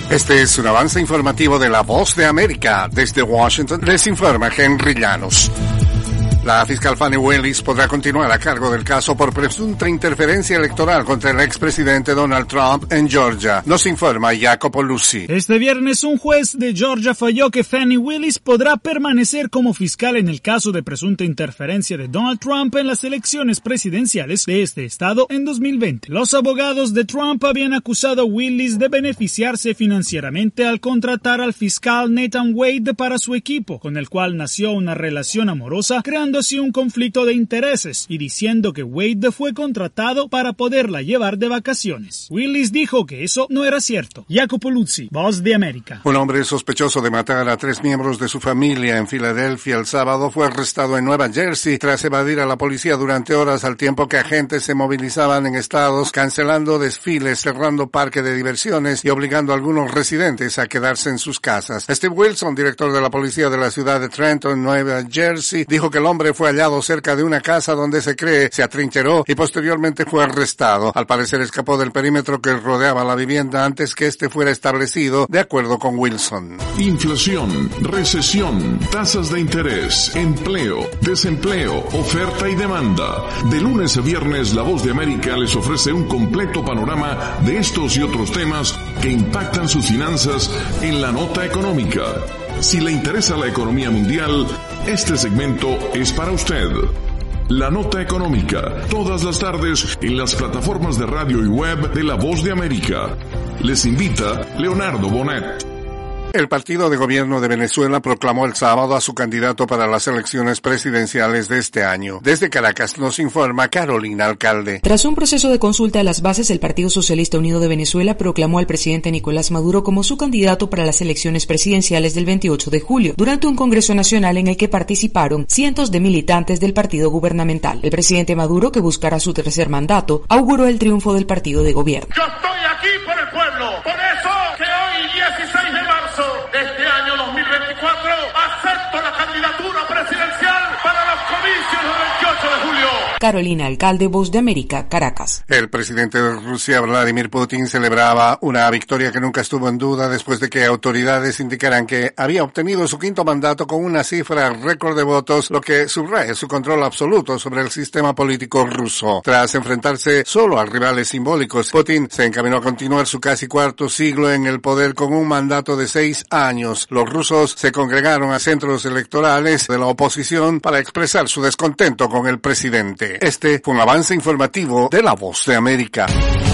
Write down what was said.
Este es un avance informativo de La Voz de América. Desde Washington les informa Henry Llanos. La fiscal Fani Willis podrá continuar a cargo del caso por presunta interferencia electoral contra el expresidente Donald Trump en Georgia. Nos informa Jacopo Luzzi. Este viernes un juez de Georgia falló que Fani Willis podrá permanecer como fiscal en el caso de presunta interferencia de Donald Trump en las elecciones presidenciales de este estado en 2020. Los abogados de Trump habían acusado a Willis de beneficiarse financieramente al contratar al fiscal Nathan Wade para su equipo, con el cual nació una relación amorosa, creando así un conflicto de intereses y diciendo que Wade fue contratado para poderla llevar de vacaciones. Willis dijo que eso no era cierto. Jacopo Luzzi, Voz de América. Un hombre sospechoso de matar a 3 miembros de su familia en Filadelfia el sábado fue arrestado en Nueva Jersey tras evadir a la policía durante horas al tiempo que agentes se movilizaban en estados, cancelando desfiles, cerrando parques de diversiones y obligando a algunos residentes a quedarse en sus casas. Steve Wilson, director de la policía de la ciudad de Trenton, Nueva Jersey, dijo que el hombre fue hallado cerca de una casa donde se cree se atrincheró y posteriormente fue arrestado. Al parecer escapó del perímetro que rodeaba la vivienda antes que este fuera establecido, de acuerdo con Wilson. Inflación, recesión, tasas de interés, empleo, desempleo, oferta y demanda. De lunes a viernes, La Voz de América les ofrece un completo panorama de estos y otros temas que impactan sus finanzas en la nota económica. Si le interesa la economía mundial, este segmento es para usted. La nota económica, todas las tardes en las plataformas de radio y web de La Voz de América. Les invita Leonardo Bonet. El partido de gobierno de Venezuela proclamó el sábado a su candidato para las elecciones presidenciales de este año. Desde Caracas nos informa Carolina Alcalde. Tras un proceso de consulta a las bases, el Partido Socialista Unido de Venezuela proclamó al presidente Nicolás Maduro como su candidato para las elecciones presidenciales del 28 de julio, durante un congreso nacional en el que participaron cientos de militantes del partido gubernamental. El presidente Maduro, que buscará su tercer mandato, auguró el triunfo del partido de gobierno. Yo estoy aquí por el pueblo, por eso que hoy 16 de marzo de este año 2024 acepto la candidatura presidencial para los comicios del 28 de julio. Carolina Alcalde, Voz de América, Caracas. El presidente de Rusia, Vladimir Putin, celebraba una victoria que nunca estuvo en duda después de que autoridades indicaran que había obtenido su 5º mandato con una cifra récord de votos, lo que subraya su control absoluto sobre el sistema político ruso. Tras enfrentarse solo a rivales simbólicos, Putin se encaminó a continuar su casi cuarto siglo en el poder con un mandato de 6 años. Los rusos se congregaron a centros electorales de la oposición para expresar su descontento con el presidente. Este fue un avance informativo de La Voz de América.